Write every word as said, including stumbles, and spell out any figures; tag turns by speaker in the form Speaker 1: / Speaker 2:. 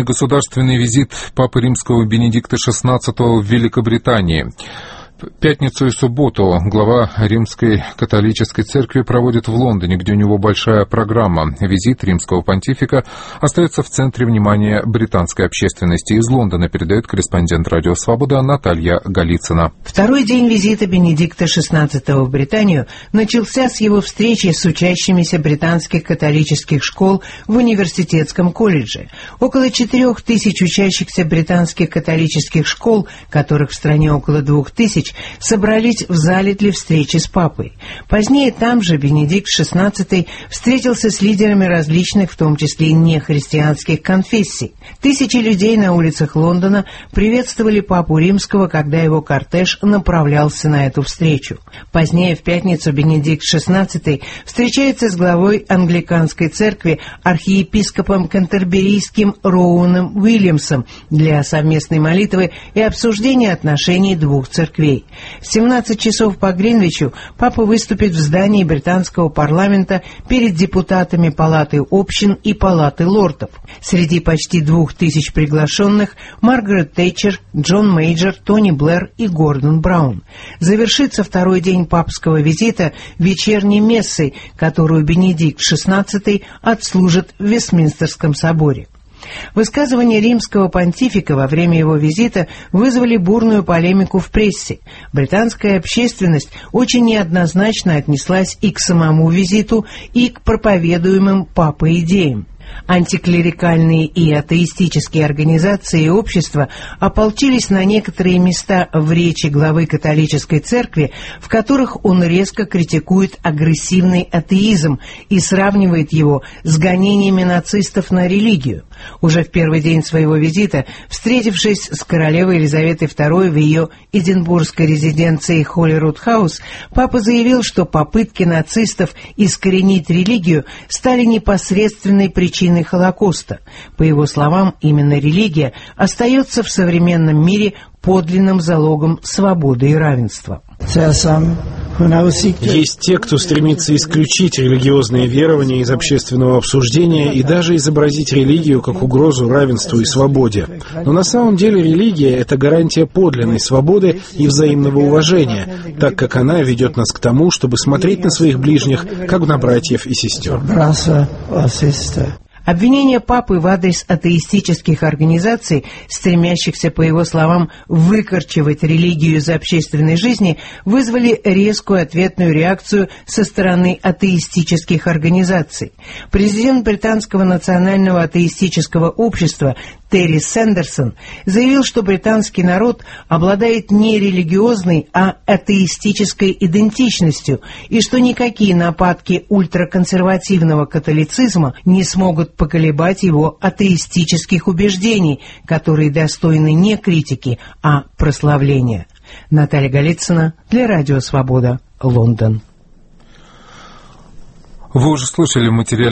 Speaker 1: официальный государственный визит Папы Римского Бенедикта шестнадцатого в Великобритании. Пятницу и субботу глава Римской католической церкви проводит в Лондоне, где у него большая программа. Визит римского понтифика остается в центре внимания британской общественности. Из Лондона передает корреспондент «Радио Свобода» Наталья Голицына.
Speaker 2: Второй день визита Бенедикта шестнадцатого в Британию начался с его встречи с учащимися британских католических школ в университетском колледже. Около четырех тысяч учащихся британских католических школ, которых в стране около двух тысяч, собрались в зале для встречи с папой. Позднее там же Бенедикт шестнадцатый встретился с лидерами различных, в том числе и нехристианских конфессий. Тысячи людей на улицах Лондона приветствовали папу Римского, когда его кортеж направлялся на эту встречу. Позднее, в пятницу, Бенедикт шестнадцатый встречается с главой англиканской церкви, архиепископом Кантерберийским Роуэном Уильямсом для совместной молитвы и обсуждения отношений двух церквей. В семнадцать часов по Гринвичу папа выступит в здании британского парламента перед депутатами Палаты общин и Палаты лордов. Среди почти двух тысяч приглашенных Маргарет Тэтчер, Джон Мейджор, Тони Блэр и Гордон Браун. Завершится второй день папского визита вечерней мессой, которую Бенедикт шестнадцатый отслужит в Вестминстерском соборе. Высказывания римского понтифика во время его визита вызвали бурную полемику в прессе. Британская общественность очень неоднозначно отнеслась и к самому визиту, и к проповедуемым папой идеям. Антиклерикальные и атеистические организации и общества ополчились на некоторые места в речи главы католической церкви, в которых он резко критикует агрессивный атеизм и сравнивает его с гонениями нацистов на религию. Уже в первый день своего визита, встретившись с королевой Елизаветой второй в ее эдинбургской резиденции Холлируд-хаус, папа заявил, что попытки нацистов искоренить религию стали непосредственной причиной Холокоста. По его словам, именно религия остается в современном мире подлинным залогом свободы и равенства.
Speaker 3: Есть те, кто стремится исключить религиозные верования из общественного обсуждения и даже изобразить религию как угрозу равенству и свободе. Но на самом деле религия — это гарантия подлинной свободы и взаимного уважения, так как она ведет нас к тому, чтобы смотреть на своих ближних, как на братьев и сестер.
Speaker 2: Обвинения папы в адрес атеистических организаций, стремящихся, по его словам, выкорчевать религию из общественной жизни, вызвали резкую ответную реакцию со стороны атеистических организаций. Президент Британского национального атеистического общества Терри Сэндерсон заявил, что британский народ обладает не религиозной, а атеистической идентичностью, и что никакие нападки ультраконсервативного католицизма не смогут поколебать его атеистических убеждений, которые достойны не критики, а прославления. Наталья Голицына для Радио Свобода, Лондон.
Speaker 1: Вы уже слышали материал